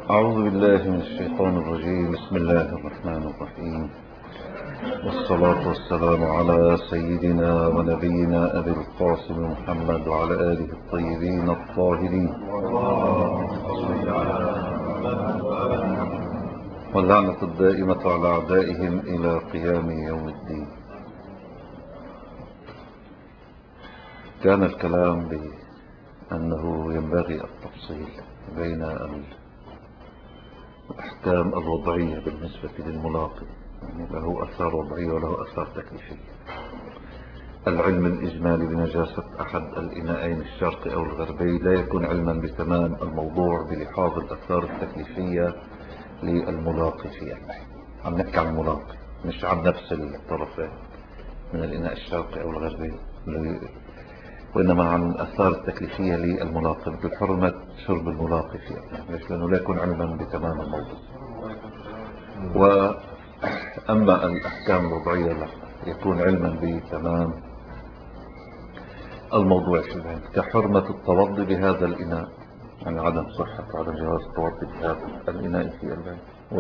أعوذ بالله من الشيطان الرجيم. بسم الله الرحمن الرحيم، والصلاة والسلام على سيدنا ونبينا أبي القاسم محمد وعلى آله الطيبين الطاهرين، واللعنة الدائمة على أعدائهم إلى قيام يوم الدين. كان الكلام بأنه ينبغي التفصيل بين الأحكام الوضعية بالنسبة للملاقي، يعني له أثار وضعية وله أثار تكليفية. العلم الإجمالي بنجاسة أحد الإناءين الشرقي أو الغربي لا يكون علما بتمام الموضوع بلحاظ الأثار التكليفية للملاقي في البحث. عم نحكي عن الملاقي مش عن نفس الطرفين من الإناء الشرقي أو الغربي، وإنما عن الأثار التكليفية للملاقي، مثل حرمة شرب الملاقي في البحث، لأنه لا يكون علما بتمام الموضوع. وأما الأحكام الوضعية لا يكون علما بتمام الموضوع في البحث، كحرمة التوضي بهذا الإناء، يعني عدم صحة وعدم جواز التوضي بهذا الإناء في البحث،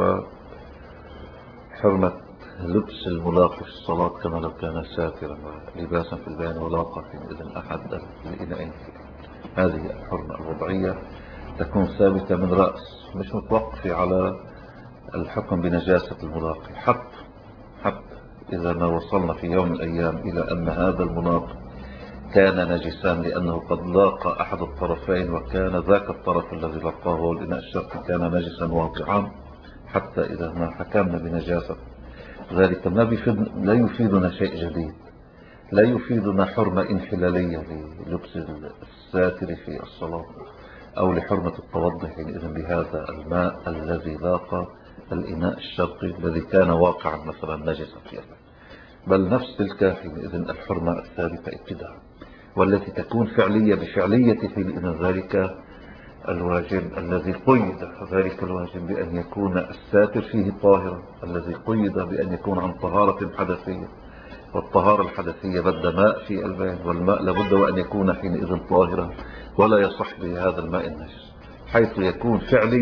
وحرمة لبس الملاقي في الصلاة كما لو كان ساترا ولباسا في البيان ولاقى في إذن أحد الإناءين. هذه الحرمة الوضعية تكون ثابتة من رأس، مش متوقفة على الحكم بنجاسة الملاقي، حتى إذا ما وصلنا في يوم من الأيام إلى أن هذا الملاقي كان نجسان لأنه قد لاقى أحد الطرفين، وكان ذاك الطرف الذي لقاه هو الإناء الشرقي كان نجسا واقعا، حتى إذا ما حكمنا بنجاسة ذلك لا يفيدنا شيء جديد، لا يفيدنا حرمة انحلالية للبس الساتر في الصلاة أو لحرمة التوضي حينئذ بهذا الماء الذي لاقى الإناء الشرقي الذي كان واقعا مثلا نجسا فيه، بل نفس تلك حينئذ الحرمة الثابتة ابتداء، والتي تكون فعلية بفعلية حينئذ ذلك الواجب الذي قيد، ذلك الواجب بأن يكون الساتر فيه طاهرا، الذي قيد بأن يكون عن طهارة حدثية، والطهارة الحدثية بد ماء في البين، والماء لابد وأن يكون حينئذ طاهرا، ولا يصح بهذا الماء النجس، حيث يكون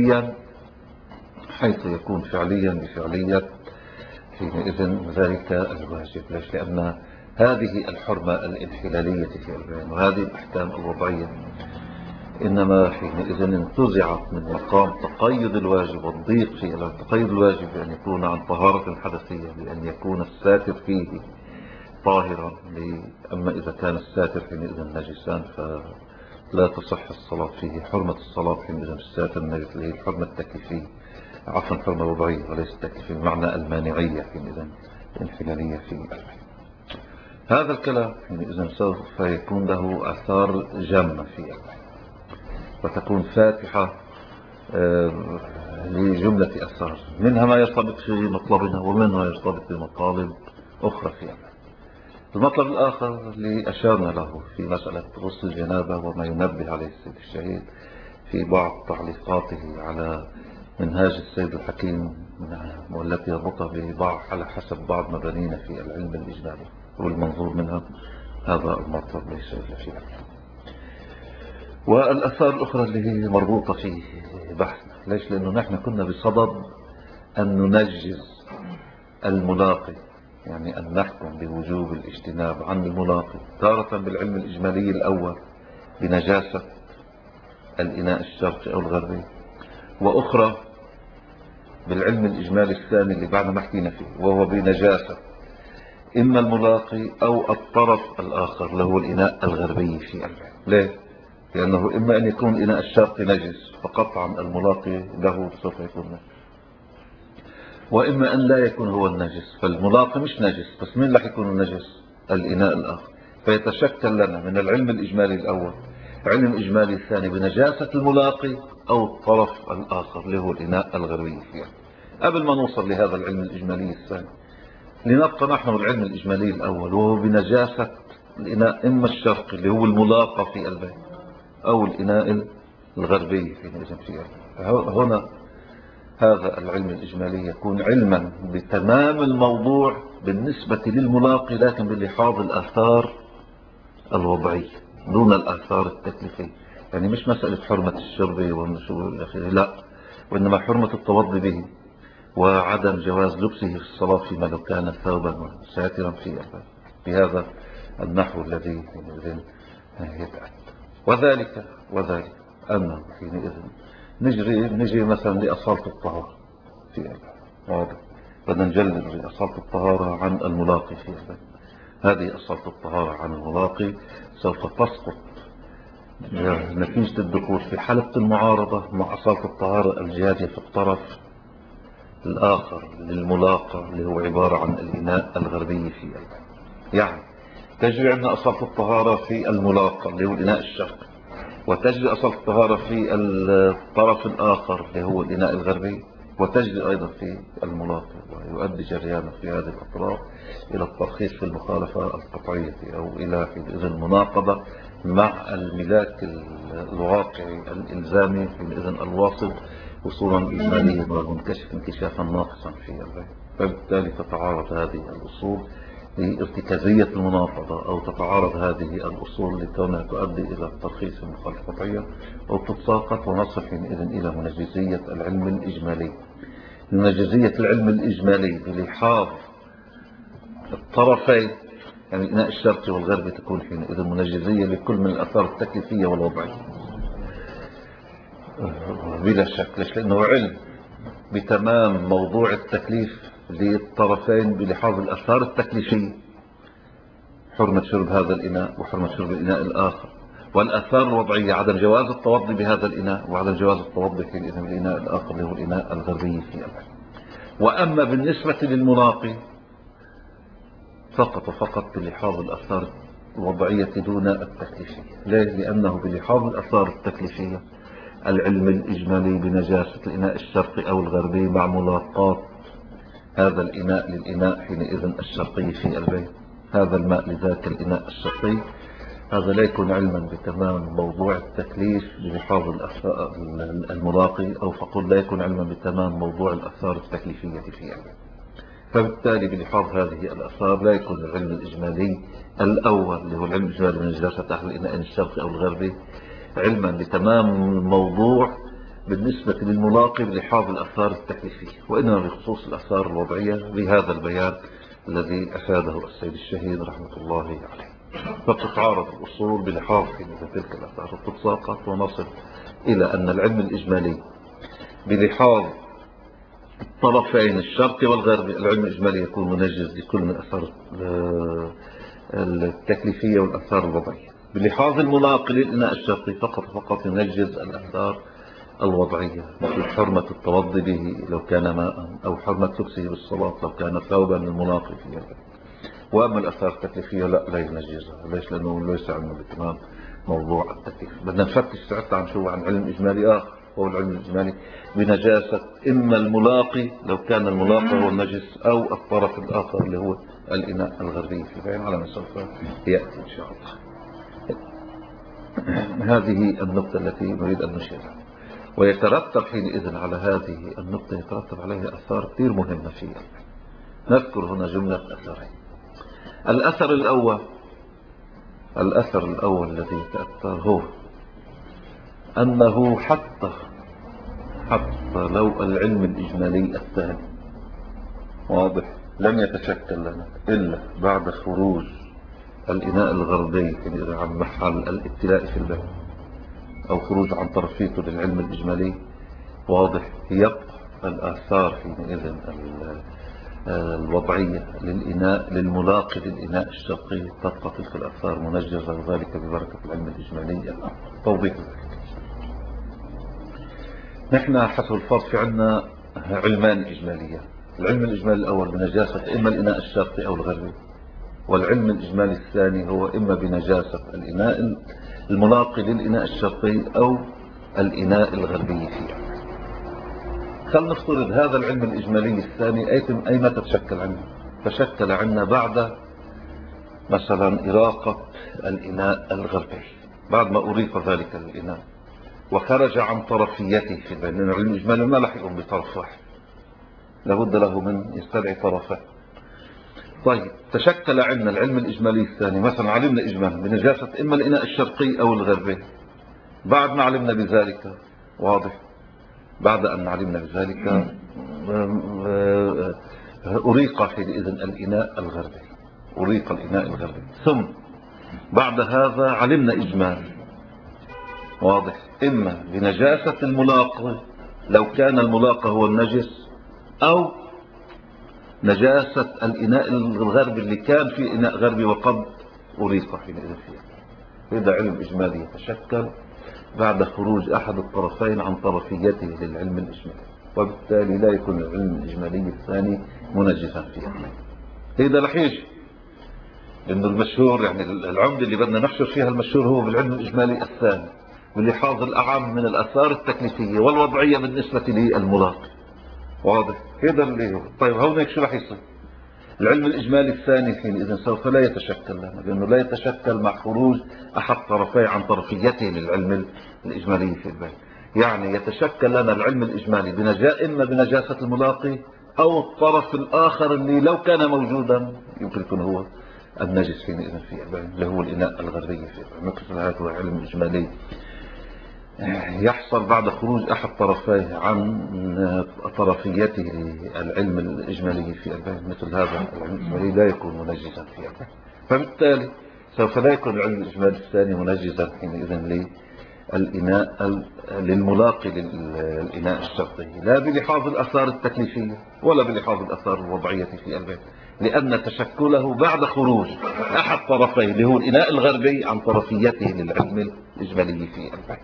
فعليا بفعلية حينئذ ذلك الواجب. ليش؟ لأن هذه الحرمة الانحلالية في البين وهذه الأحكام الوضعية إنما حينئذ انتزعت من مقام تقيد الواجب والضيق في تقيد الواجب بأن يكون عن طهارة حدثية، بأن يكون الساتر فيه طاهرا. أما إذا كان الساتر حينئذ نجسان فلا تصح الصلاة فيه. حرمة الصلاة حينئذ الساتر النجس اللي هي الحرمة التكليفية، عفوا حرمة وضعية وليس التكليفية بمعنى المانعية حينئذ الانحلالية في البحث. هذا الكلام حينئذ سوف يكون له آثار جامة في البحث، وتكون فاتحة لجملة أثار، منها ما يرتبط في مطلبنا ومنها ما يرتبط بمطالب أخرى في البحث. المطلب الآخر اللي أشارنا له في مسألة غسل الجنابة وما ينبه عليه السيد الشهيد في بعض تعليقاته على منهاج السيد الحكيم، والتي يربطها على حسب بعض مبانينا في العلم الإجمالي والمنظور منها. هذا المطلب ليس إلا فيه. والأثار الأخرى اللي هي مربوطة في بحثنا، ليش؟ لأنه نحن كنا بصدد أن ننجز الملاقي، يعني أن نحكم بوجوب الاجتناب عن الملاقي تارة بالعلم الإجمالي الأول بنجاسة الإناء الشرقي أو الغربي، وأخرى بالعلم الإجمالي الثاني اللي بعد ما حكينا فيه، وهو بنجاسة إما الملاقي أو الطرف الآخر اللي هو الإناء الغربي في البحث. ليه؟ لأنه إما أن يكون الإناء الشرقي نجس فقطعا الملاقي له سوف يكون نجس، وإما أن لا يكون هو النجس، فالملاقي مش نجس، بس مين رح يكون النجس؟ الإناء الآخر. فيتشكل لنا من العلم الإجمالي الأول علم الإجمالي الثاني بنجاسة الملاقي أو الطرف الآخر اللي هو الإناء الغربي فيه. قبل ما نوصل لهذا العلم الإجمالي الثاني لنبقى نحن العلم الإجمالي الأول، وهو بنجاسة الإناء إما الشرقي اللي هو الملاقى في البيت أو الإناء الغربي في هنا هذا العلم الإجمالي يكون علما بتمام الموضوع بالنسبة للملاقي، لكن بلحاظ الآثار الوضعية دون الآثار التكليفية. يعني مش مسألة حرمة الشرب والنشوء والأخير، لا، وإنما حرمة التوضي به وعدم جواز لبسه في الصلاة فيما لو كان ثوبا ساترا في بهذا النحو الذي يتأتى. وذلك أنه حينئذ نجري مثلا لأصالة الطهارة في واضح، بدنا نجلد أصالة الطهارة عن الملاقي في هذه أصالة الطهارة عن الملاقي سوف تسقط نتيجة الدخول في حالة المعارضة مع أصالة الطهارة الجارية في الطرف الآخر للملاقى اللي هو عبارة عن الإناء الغربي في يعني تجري عندنا أصالة الطهارة في الملاقى اللي هو الإناء الشرقي، وتجري أصالة الطهارة في الطرف الآخر اللي هو الإناء الغربي، وتجري أيضا في الملاقى، ويؤدي جريانه في هذه الأطراف إلى الترخيص في المخالفة القطعية أو إلى المناقضة مع الملاك الواقعي الإلزامي حينئذ الواصل وصولا إجماليا والمنكشف انكشافا ناقصا في فبالتالي تتعارض هذه الأصول لارتكازية المناقضة، أو تتعارض هذه الأصول لكونها تؤدي إلى الترخيص المخالفة القطعية، أو تتساقط ونصل حينئذ إلى منجزية العلم الإجمالي. منجزية العلم الإجمالي بلحاظ الطرفين يعني الإناء الشرقي والغربي تكون حينئذ منجزية لكل من الآثار التكليفية والوضعية بلا شك. ليش؟ لأنه علم بتمام موضوع التكليف للطرفين بلحاظ الآثار التكليفية، حرمة شرب هذا الإناء وحرمة شرب الإناء الآخر، والآثار الوضعية عدم جواز التوضي بهذا الإناء وعدم جواز التوضي في الإناء الآخر اللي هو الإناء الغربي في الأمر. وأما بالنسبة للملاقي فقط بلحاظ الآثار الوضعية دون التكليفية. ليه؟ لأنه بلحاظ الآثار التكليفية العلم الإجمالي بنجاسة الإناء الشرقي أو الغربي مع ملاقاة هذا الإناء للإناء حينئذ الشرقي في البيت، هذا الماء لذاك الإناء الشرقي، هذا لا يكون علما بتمام موضوع التكليف بلحاظ الملاقي، أو فقل لا يكون علما بتمام موضوع الآثار التكليفية في البيت. فبالتالي بلحاظ هذه الآثار لا يكون العلم الإجمالي الأول اللي هو العلم الإجمالي من نجاسة أهل الإناء الشرقي أو الغربي علما بتمام الموضوع بالنسبة للملاقي بلحاظ الآثار التكليفية، وإنما بخصوص الآثار الوضعية بهذا البيان الذي أفاده السيد الشهيد رحمة الله عليه. فتتعارض الأصول بلحاظ تلك الآثار وتتساقط ونصل إلى أن العلم الإجمالي بلحاظ الطرفين الشرقي والغربي العلم الإجمالي يكون منجز لكل من الآثار التكليفية والآثار الوضعية. بلحاظ الملاقي للإناء الشرقي فقط ينجز الآثار الوضعية مثل حرمة التوضي به لو كان ماء، أو حرمة لبسه بالصلاة لو كان ثوبا للملاقي فيها. وأما الآثار التكليفية لا ينجزها. ليش؟ لأنه ليس علم بتمام موضوع التكليف. بدنا نفتش ساعتها عن علم إجمالي آخر، هو العلم الإجمالي بنجاسة إما الملاقي لو كان الملاقي هو النجس، أو الطرف الآخر اللي هو الإناء الغربي في البيان على ما سوف يأتي إن شاء الله. هذه النقطة التي نريد أن نشيرها، ويترتب حينئذ على هذه النقطة يترتب عليها أثار كثير مهمة فيها. نذكر هنا جملة أثرين. الأثر الأول الذي يتأثر هو أنه حتى لو العلم الإجمالي الثاني واضح لم يتشكل لنا إلا بعد خروج الإناء الغربي عن محل الابتلاء في البيت، أو خروج عن طرفيته للعلم الإجمالي واضح، يبقى الآثار حينئذ الوضعية للملاقي للإناء الشرقي تبقى تلك الآثار منجزة، وذلك ببركة العلم الإجمالي. توضيح ذلك، نحن حسب الفرض في عندنا علمان إجمالية. العلم الإجمالي الأول بنجاسة إما الإناء الشرقي أو الغربي، والعلم الإجمالي الثاني هو إما بنجاسة الإناء الملاقي للإناء الشرقي أو الإناء الغربي فيه. خلنا نفترض هذا العلم الإجمالي الثاني أي متى تشكل عندنا؟ تشكل عندنا بعد مثلا إراقة الإناء الغربي، بعد ما أريق ذلك الإناء وخرج عن طرفيته في البيت، لأن العلم الإجمالي ما رح يقوم بطرف واحد، لابد له من يستدعي طرفين. طيب تشكل عندنا العلم الإجمالي الثاني، مثلا علمنا إجمالا بنجاسة إما الإناء الشرقي أو الغربي. بعد ما علمنا بذلك واضح بعد أن علمنا بذلك أريق حينئذ الإناء الغربي، أريق الإناء الغربي. ثم بعد هذا علمنا إجمال واضح، إما بنجاسة الملاقي لو كان الملاقي هو النجس، أو نجاسة الإناء الغربي اللي كان فيه إناء غربي وقد أريق حينئذ فيه. هذا علم إجمالي يتشكل بعد خروج أحد الطرفين عن طرفيته للعلم الإجمالي، وبالتالي لا يكون العلم الإجمالي الثاني منجسا فيه. هذا رح يجي لأنه المشهور، يعني العمدة اللي بدنا نحشر فيها المشهور هو بالعلم الإجمالي الثاني، بلحاظ الأعم من الآثار التكليفية والوضعية بالنسبة للملاقي. واضح هذا اللي هو. طيب هونيك شو رح يصير؟ العلم الإجمالي الثاني حينئذ سوف لا يتشكل لنا، لأنه لا يتشكل مع خروج أحد طرفي عن طرفيته للعلم الإجمالي في البيت. يعني يتشكل لنا العلم الإجمالي إما بنجاسة الملاقي، أو الطرف الآخر اللي لو كان موجودا يمكن يكون هو النجس حينئذ في البيت، اللي هو الإناء الغربي في البيت. مثل هذا هو علم إجمالي يحصل بعد خروج أحد طرفيه عن طرفيته العلم الإجمالي في البيت. مثل هذا العلم الإجمالي لا يكون منجزا في البيت، فبالتالي سوف لا يكون العلم الإجمالي الثاني منجزا حينئذ للإناء للملاقي للإناء الشرطي، لا بلحاظ الآثار التكليفية ولا بلحاظ الآثار الوضعية في البيت، لأن تشكله بعد خروج أحد طرفيه اللي هو الإناء الغربي عن طرفيته للعلم الإجمالي في البيت.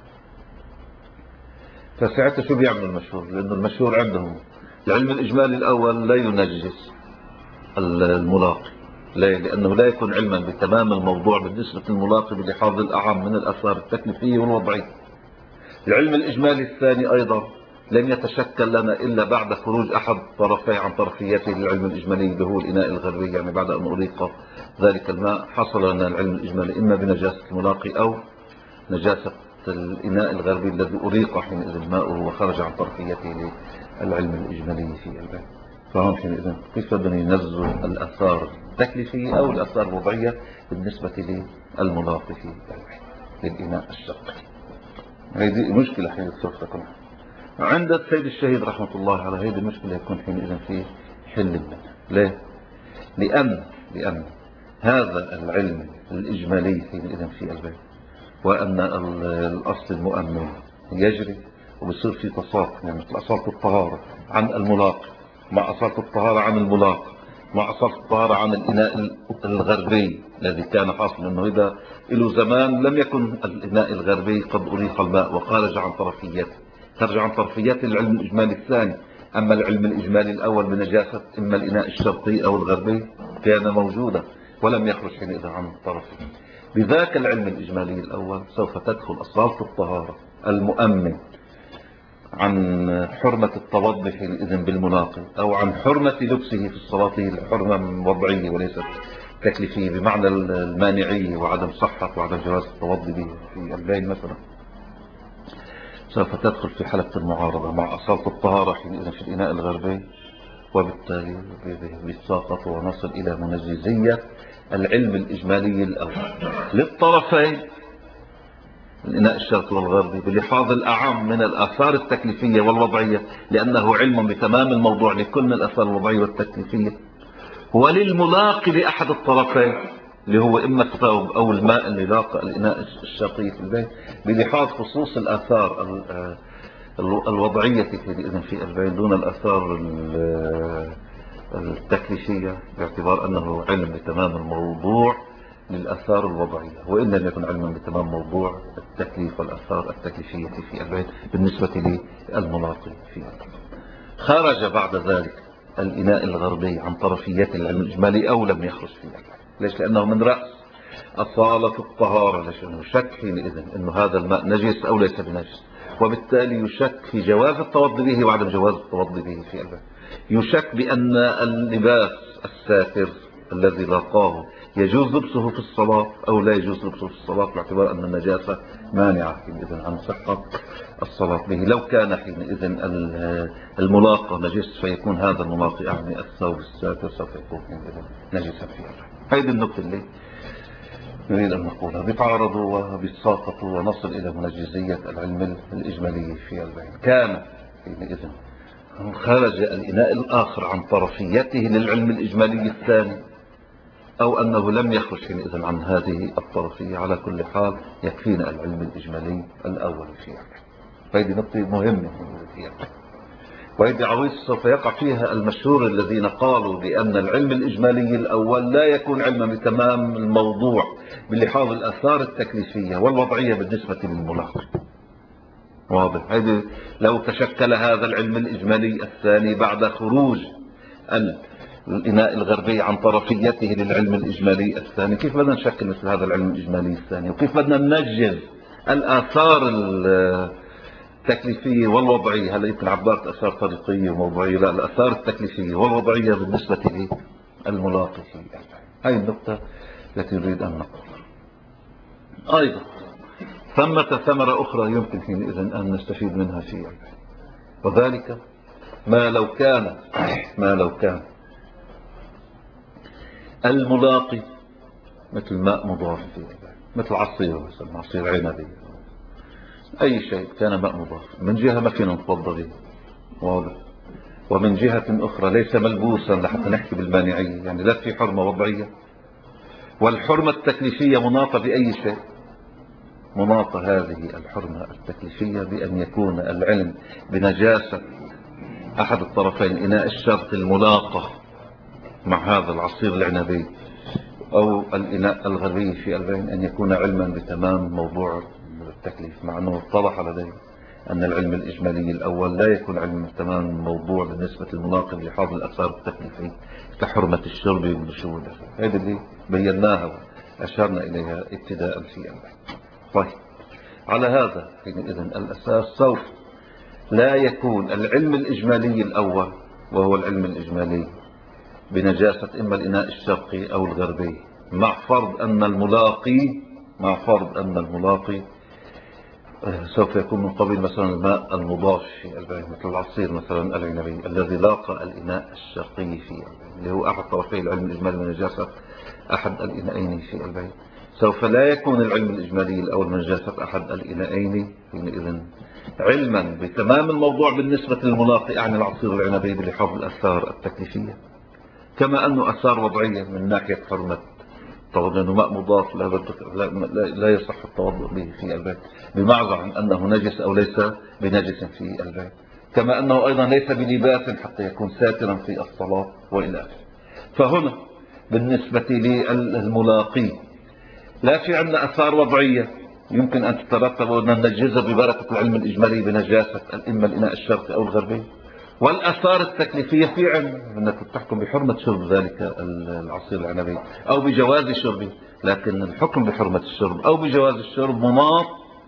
فساعتها شو بيعمل المشهور؟ لأنه المشهور عندهم العلم الإجمالي الأول لا ينجس الملاقي، لأنه لا يكون علما بتمام الموضوع بالنسبة للملاقي بلحاظ الأعم من الآثار التكليفية والوضعية. العلم الإجمالي الثاني أيضا لم يتشكل لنا إلا بعد خروج أحد طرفي عن طرفيته للعلم الإجمالي اللي هو الإناء الغربي، يعني بعد أن أريق ذلك الماء حصل لنا العلم الإجمالي إما بنجاسة الملاقي أو نجاسة الإناء الغربي الذي أريق حينئذ ماؤه وخرج عن طرفيته للعلم الإجمالي في البيت. فهم حينئذ كيف بدنا ينزلوا الآثار التكليفية أو الآثار الوضعية بالنسبة للملاقي في البيت للإناء الشرقي. هذه مشكلة حين سوف تكون عند السيد الشهيد رحمة الله على هذه المشكلة، يكون حينئذ في حل منها. ليه؟ لأن هذا العلم الإجمالي حينئذ في البيت، وأن الأصل المؤمن يجري وبصير في تصاق، يعني مثل أصالة الطهارة عن الملاقي مع أصالة الطهارة عن الملاقي مع أصالة الطهارة عن الإناء الغربي الذي كان حاصل، أنه إذا له زمان لم يكن الإناء الغربي قد أريق الماء وخرج عن طرفيته، خرج عن طرفيات العلم الإجمالي الثاني. أما العلم الإجمالي الأول بنجاسة إما الإناء الشرقي أو الغربي كان موجودا ولم يخرج حينئذ عن طرفه. بذاك العلم الإجمالي الأول سوف تدخل أصالة الطهارة المؤمن عن حرمة التوضي حينئذ بالملاقي، أو عن حرمة لبسه في الصلاة، الحرمة وضعية وليست تكليفية بمعنى المانعية وعدم صحة وعدم جواز التوضي به في البين مثلا، سوف تدخل في حلقة المعارضة مع أصالة الطهارة حينئذ في الإناء الغربي، وبالتالي بيتساقط ونصل إلى منجزية العلم الإجمالي الأول للطرفين الإناء الشرقي والغربي بلحاظ الأعم من الآثار التكليفية والوضعية، لأنه علم بتمام الموضوع لكل من الآثار الوضعية والتكليفية، وللملاقي لأحد الطرفين اللي هو إما الثوب أو الماء اللي لاقى الإناء الشرقي في البيت بلحاظ خصوص الآثار الوضعية في البين دون الآثار التكليفية، باعتبار أنه علم بتمام الموضوع للآثار الوضعية، وإن لم يكن علما بتمام موضوع التكليف والآثار التكليفية في البيت بالنسبة للملاقي في البيت. خرج بعد ذلك الإناء الغربي عن طرفيات العلم الإجمالي أو لم يخرج في البيت. ليش؟ لأنه من رأس أصالة الطهارة، ليش؟ لأنه شك حينئذ أنه هذا الماء نجس أو ليس بنجس، وبالتالي يشك في جواز التوضي به وعدم جواز التوضي به في البيت. يشك بأن اللباس الساتر الذي لاقاه يجوز لبسه في الصلاة أو لا يجوز لبسه في الصلاة، باعتبار أن النجاسة مانعة حينئذ عن صحة الصلاة به. لو كان حينئذ الملاقى نجس فيكون هذا الملاقي يعني الثوب الساتر سوف يكون حينئذ نجسا فيها. هذه النقطة اللي نريد أن نقولها. بيتعارضوا وبيتساقطوا ونصل إلى منجزية العلم الإجمالي في البين. كان حينئذ خرج الإناء الآخر عن طرفيته للعلم الإجمالي الثاني، أو أنه لم يخرج حينئذ عن هذه الطرفية. على كل حال يكفينا العلم الإجمالي الأول فيها. فهذه نقطة مهمة فيها، وهذه عويص سوف يقع فيها المشهور الذين قالوا بأن العلم الإجمالي الأول لا يكون علما بتمام الموضوع بلحاظ الآثار التكليفية والوضعية بالنسبة للملاحظ. واضح؟ هذه لو تشكل هذا العلم الإجمالي الثاني بعد خروج الإناء الغربي عن طرفيته للعلم الإجمالي الثاني، كيف بدنا نشكل مثل هذا العلم الإجمالي الثاني؟ وكيف بدنا ننجز الآثار التكليفية والوضعية؟ هلا يمكن عبارة آثار طريقية وموضوعية، لا، الآثار التكليفية والوضعية بالنسبة للملاقي. هذه النقطة التي نريد أن نقول. أيضا ثمة ثمرة أخرى يمكن حينئذ أن نستفيد منها في العلم، وذلك ما لو كان الملاقي مثل ماء مضاف فيه، مثل عصير، مثلا عصير عنبي، أي شيء كان ماء مضاف، من جهة ما فينا نتوضا به، واضح، ومن جهة أخرى ليس ملبوسا لحتى نحكي بالمانعية، يعني لا في حرمة وضعية، والحرمة التكليفية مناطة بأي شيء. مناطة هذه الحرمة التكليفية بأن يكون العلم بنجاسة أحد الطرفين، إناء الشرق الملاقى مع هذا العصير العنبي أو الإناء الغربي في البين، أن يكون علما بتمام موضوع التكليف، مع أنه اتضح لدي أن العلم الإجمالي الأول لا يكون علما بتمام الموضوع بالنسبة للملاقي بلحاظ الآثار التكليفية كحرمة الشرب والنشوء. هذه اللي بيناها وأشرنا إليها ابتداء في البين. طيب، على هذا حينئذ الأساس سوف لا يكون العلم الإجمالي الأول، وهو العلم الإجمالي بنجاسة إما الإناء الشرقي أو الغربي، مع فرض أن الملاقي سوف يكون من قبيل مثلا الماء المضاف في البين، مثل العصير مثلا العنبي الذي لاقى الإناء الشرقي في البين، اللي هو أحد طرفي العلم الإجمالي بنجاسة أحد الإناءين في البين. سوف لا يكون العلم الإجمالي الأول من نجاسة أحد الإناءين حينئذ علما بتمام الموضوع بالنسبة للملاقي عن العصير العنبي بلحاظ الآثار التكليفية، كما أنه آثار وضعية من ناحية حرمة طبعا، لأنه ماء مضاف لا يصح التوضؤ به في البيت، بمعزى عن أنه نجس أو ليس بنجس في البيت، كما أنه أيضا ليس بلباس حتى يكون ساترا في الصلاة وإلى آخره. فهنا بالنسبة للملاقي لا في عندنا آثار وضعية يمكن أن تترتب وأن ننجزها ببركة العلم الإجمالي بنجاسة إما الإناء الشرقي أو الغربي، والآثار التكليفية في علم أنك تحكم بحرمة شرب ذلك العصير العنبي أو بجواز شربه، لكن الحكم بحرمة الشرب أو بجواز الشرب مناط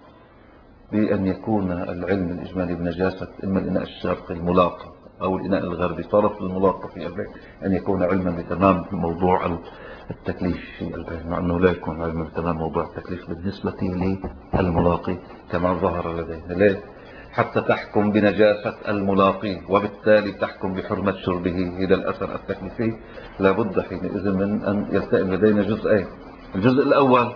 بأن يكون العلم الإجمالي بنجاسة إما الإناء الشرقي الملاقى أو الإناء الغربي طرف الملاقى في البيت، أن يكون علما بتمام موضوع التكليف في البيت، مع أنه لا يكون علما بتمام موضوع التكليف بالنسبة للملاقي كما ظهر لدينا. ليه؟ حتى تحكم بنجاسة الملاقي وبالتالي تحكم بحرمة شربه إلى الأثر التكليفي، لابد حينئذ من أن يلتئم لدينا جزئين. الجزء الأول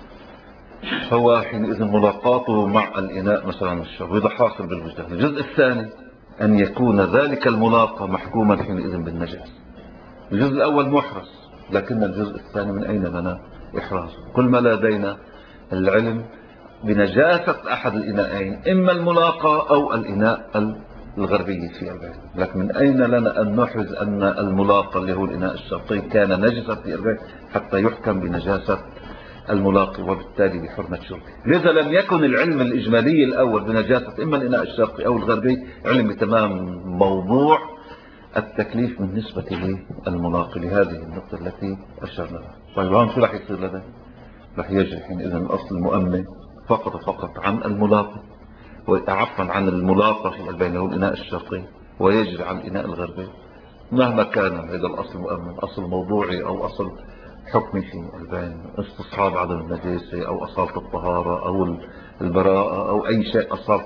هو حينئذ ملاقاته مع الإناء مثلا الشرب، وإذا حاصل بالوجدان. الجزء الثاني أن يكون ذلك الملاقى محكوما حينئذ بالنجاسة. الجزء الأول محرز، لكن الجزء الثاني من أين لنا إحرازه؟ كل ما لدينا العلم بنجاسة أحد الإناءين، إما الملاقى أو الإناء الغربي في البيت، لكن من أين لنا أن نحرز أن الملاقى اللي هو الإناء الشرقي كان نجسا في البيت حتى يحكم بنجاسة الملاقي وبالتالي بحرمة شربه؟ لذا لم يكن العلم الإجمالي الأول بنجاسة إما الإناء الشرقي أو الغربي علم بتمام موضوع التكليف بالنسبة للملاقي، لهذه النقطة التي أشرنا لها. طيب، هون شو رح يصير لدينا؟ رح يجري حينئذ الأصل المؤمن فقط عن الملاقي، وعفوا عن الملاقى في البين هو الإناء الشرقي، ويجري عن الإناء الغربي، مهما كان هذا الأصل المؤمن، أصل موضوعي أو أصل حكمي في البين، استصحاب عدم النجاسة أو أصالة الطهارة أو البراءة أو أي شيء، أصالة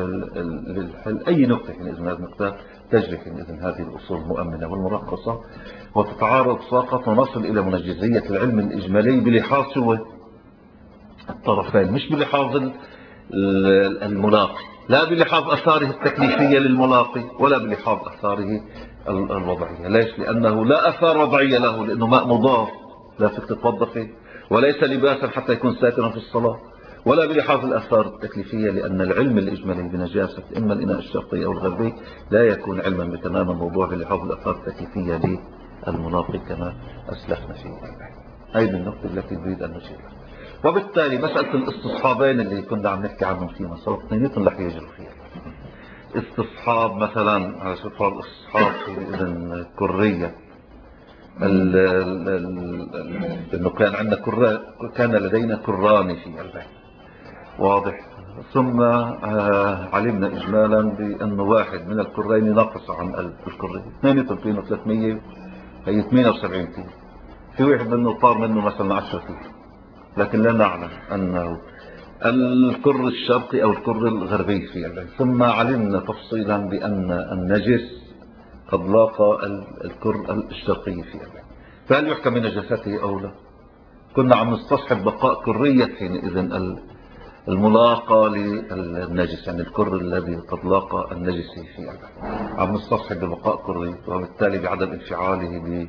أي نقطة حينئذ هذه النقطة تجري حينئذ هذه الأصول المؤمنة والمرخصة، وتتعارض ساقط ونصل إلى منجزية العلم الإجمالي بلحاظ شو الطرفين، مش بلحاظ الملاقي. لا بلحاظ أثاره التكليفية للملاقي ولا بلحاظ أثاره الوضعية. ليش؟ لأنه لا أثار وضعية له، لأنه ماء مضاف لا فيك تتوضا فيه، وليس لباسا حتى يكون ساكنا في الصلاة، ولا بلحاظ الآثار التكليفية، لأن العلم الإجمالي بنجاسة إما الإناء الشرقي أو الغربي لا يكون علما بتمام الموضوع بلحاظ الآثار التكليفية للملاقي كما أسلفنا فيه. هذه النقطة التي نريد أن نشيرها. وبالتالي مسألة الاستصحابين اللي كنا عم نحكي عنهم فيما سبق اثنيناتهم رح يجروا فيها. استصحاب مثلا على سبيل المثال استصحاب في إذن كرية، انه كان عندنا كان لدينا كران في البيت، واضح. ثم علمنا اجمالا بانه واحد من الكرين نقص عن الكرين، اثنيناتهم فيهم 300 هي 78 كيلو، في واحد منه طار منه مثلا 10 كيلو، لكن لا نعلم انه الكر الشرقي او الكر الغربي في البيت. ثم علمنا تفصيلا بان النجس قد لاقى الكر الشرقي في البيت، فهل يحكم بنجاسته او لا؟ كنا عم نستصحب بقاء كرية حينئذ الملاقى للنجس، يعني الكر الذي قد لاقى النجس في البيت عم نستصحب ببقاء كرية، وبالتالي بعدم انفعاله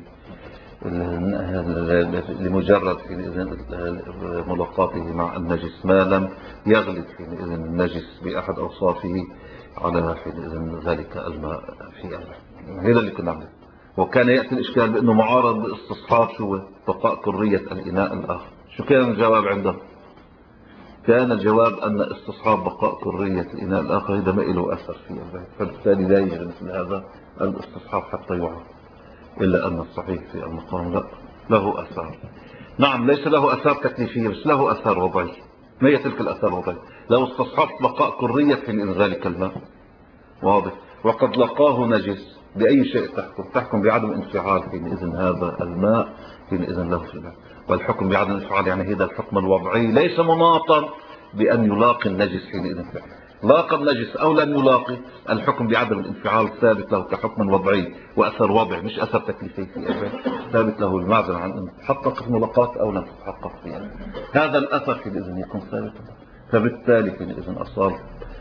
لمجرد حينئذ ملاقاته مع النجس ما لم يغلب حينئذ النجس بأحد أوصافه على حينئذ ذلك الماء في البيت. هذا اللي كنا عمله. وكان يأتي الإشكال بأنه معارض باستصحاب شو بقاء كرية الإناء الآخر. شو كان الجواب عنده؟ كان الجواب أن استصحاب بقاء كرية الإناء الآخر هذا ما له أثر في البيت، فبالتالي لا يجري مثل هذا الاستصحاب حتى يعرف، إلا أن الصحيح في المقام لا، له أثار. نعم ليس له أثار تكليفية بس له أثار وضعي. ما هي تلك الأثار الوضعية؟ لو استصحبت بقاء كرية حين ذلك الماء، واضح، وقد لقاه نجس، بأي شيء تحكم بعدم انفعال حينئذ هذا الماء حينئذ له في الماء. والحكم بعدم الانفعال يعني هذا الحكم الوضعي ليس مناطا بأن يلاقي النجس حينئذ فعلا. لاقى النجس أو لم يلاقي، الحكم بعدم الانفعال ثابت له كحكم وضعي وأثر وضعي مش أثر تكليفي في أبدا، ثابت له المعزل عن أن تحقق الملاقات أو لم تتحقق فيها. هذا الأثر حينئذ يكون ثابتا، فبالتالي حينئذ أصاب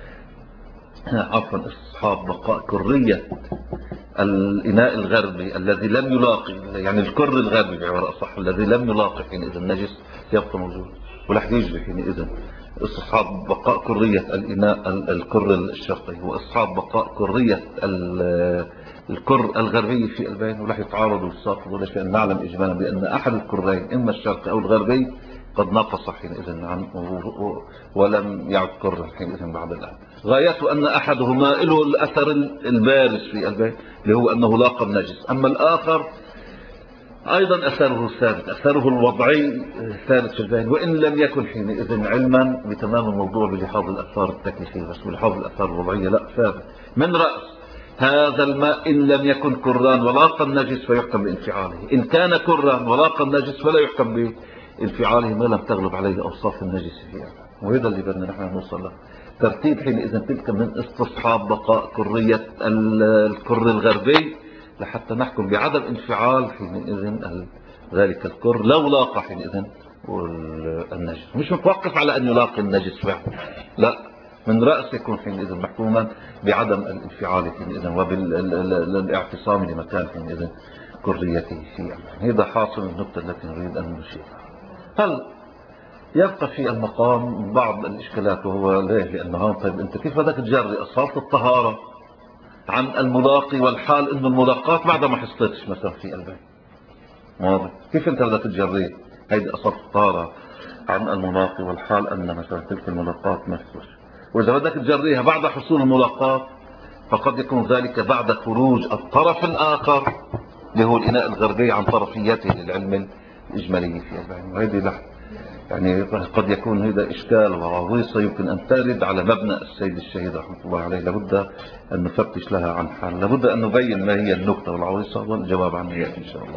عفوا استصحاب بقاء كرية الإناء الغربي الذي لم يلاقي، يعني الكر الغربي بعبارة أصح الذي لم يلاقي حينئذ النجس يبقى موجود، ورح يجري حينئذ استصحاب بقاء كرية الإناء الكر الشرقي واستصحاب بقاء كرية الكر الغربي في البين، ورح يتعارضوا ويتساقطوا. ليش؟ لأن نعلم إجمالا بأن أحد الكرين إما الشرقي أو الغربي قد نقص حينئذ عنه ولم يعد كرا حينئذ بعد الآن. غايته أن أحدهما له الأثر البارز في البيت اللي هو أنه لاقى النجس، أما الآخر أيضا أثره ثابت، أثره الوضعي ثابت في البيت، وإن لم يكن حينئذ علما بتمام الموضوع بلحاظ الأثار التكليفية، بس بلحاظ الأثار الوضعية لا ثابت من رأس هذا الماء. إن لم يكن كران ولاقى النجس فيحكم بانفعاله، إن كان كران ولاقى النجس فلا يحكم بانفعاله ما لم تغلب عليه أوصاف النجس فيها. وهذا اللي بدنا نحن نوصل له. ترتيب حينئذ تلك من استصحاب بقاء كرية الكر الغربي لحتى نحكم بعدم انفعال حينئذ ذلك الكر لو لاقى حينئذ النجس. مش متوقف على أن يلاقي النجس فعلا، لا، من رأس يكون حينئذ محكوما بعدم الانفعال حينئذ وبالاعتصام لمكان حينئذ كريته فيه. هذا حاصل النقطة التي نريد أن نشيرها. هل يبقى في المقام بعض الإشكالات، وهو ليه؟ لأنه طيب أنت كيف بدك تجري أصالة الطهارة عن الملاقي والحال إنه الملاقات بعد ما حصلتش مثلا في البيت، واضح؟ كيف أنت بدك تجري هيدي أصالة الطهارة عن الملاقي والحال أن مثلا تلك الملاقات ما حصلتش؟ وإذا بدك تجريها بعد حصول الملاقات فقد يكون ذلك بعد خروج الطرف الآخر اللي هو الإناء الغربي عن طرفيته للعلم الإجمالي في البيت. وهذه يعني قد يكون هذا إشكال وعويصة يمكن أن ترد على مبنى السيد الشهيد رحمة الله عليه، لابد أن نفتش لها عن حال، لابد أن نبين ما هي النكتة والعويصة، والجواب عنها يأتي إن شاء الله.